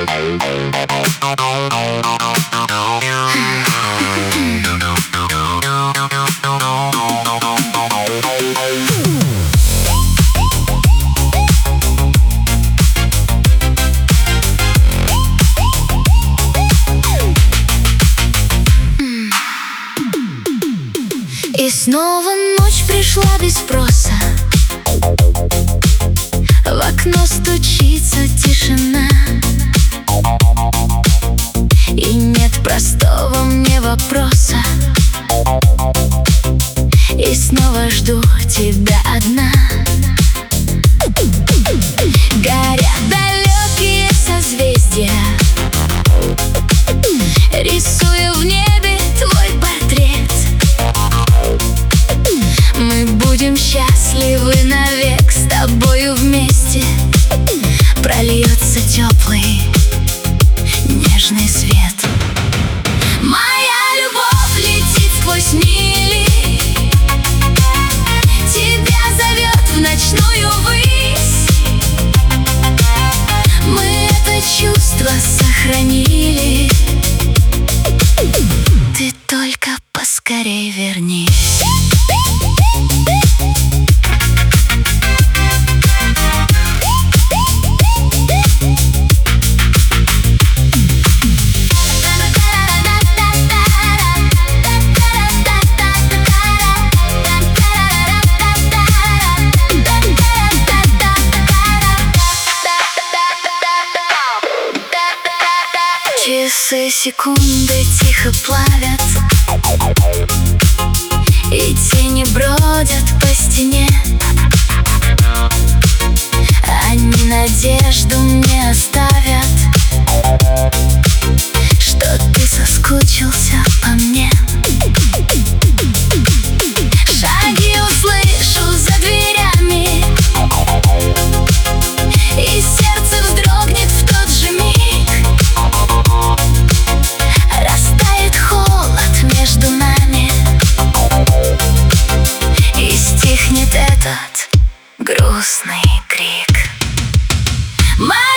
И снова ночь пришла без спроса. В окно стучится тишина, и нет простого мне вопроса. И снова жду тебя одна. Горят далекие созвездия, рисую в небе твой портрет. Мы будем счастливы навек с тобою вместе. Прольется теплый, нежный свет. Моя любовь летит сквозь мили, тебя зовет в ночную высь. Мы это чувство сохранили, ты только поскорей вернись. Часы, секунды тихо плавят, и тени бродят по стене. Они надежду не оставят, что ты соскучился по мне. Шаги услышу за дверями, и сердце вздрогнет в тот же миг. Растает холод между нами, и стихнет этот грустный крик.